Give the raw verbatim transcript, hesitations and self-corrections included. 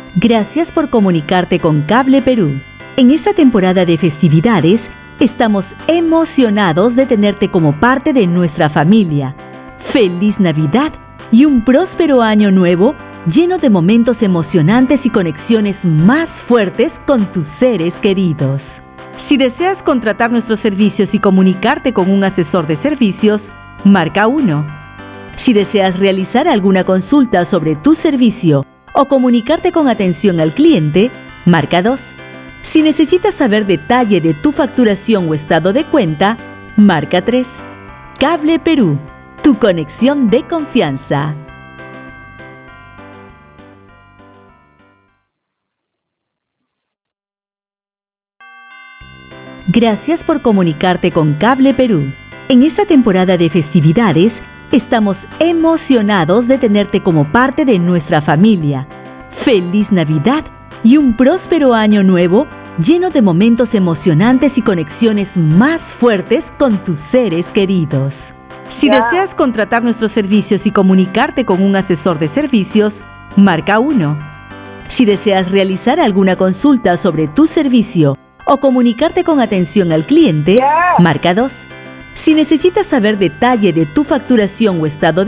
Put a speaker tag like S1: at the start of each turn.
S1: Gracias por comunicarte con Cable Perú. En esta temporada de festividades, estamos emocionados de tenerte como parte de nuestra familia. ¡Feliz Navidad y un próspero año nuevo lleno de momentos emocionantes y conexiones más fuertes con tus seres queridos! Si deseas contratar nuestros servicios y comunicarte con un asesor de servicios, marca uno. Si deseas realizar alguna consulta sobre tu servicio o comunicarte con atención al cliente, marca dos. Si necesitas saber detalle de tu facturación o estado de cuenta, marca tres. Cable Perú, tu conexión de confianza. Gracias por comunicarte con Cable Perú. En esta temporada de festividades, estamos emocionados de tenerte como parte de nuestra familia. ¡Feliz Navidad y un próspero año nuevo lleno de momentos emocionantes y conexiones más fuertes con tus seres queridos! Si
S2: Ya.
S1: deseas contratar nuestros servicios y comunicarte con un asesor de servicios, marca uno. Si deseas realizar alguna consulta sobre tu servicio o comunicarte con atención al cliente,
S2: Ya.
S1: marca dos. Si necesitas saber detalle de tu facturación o estado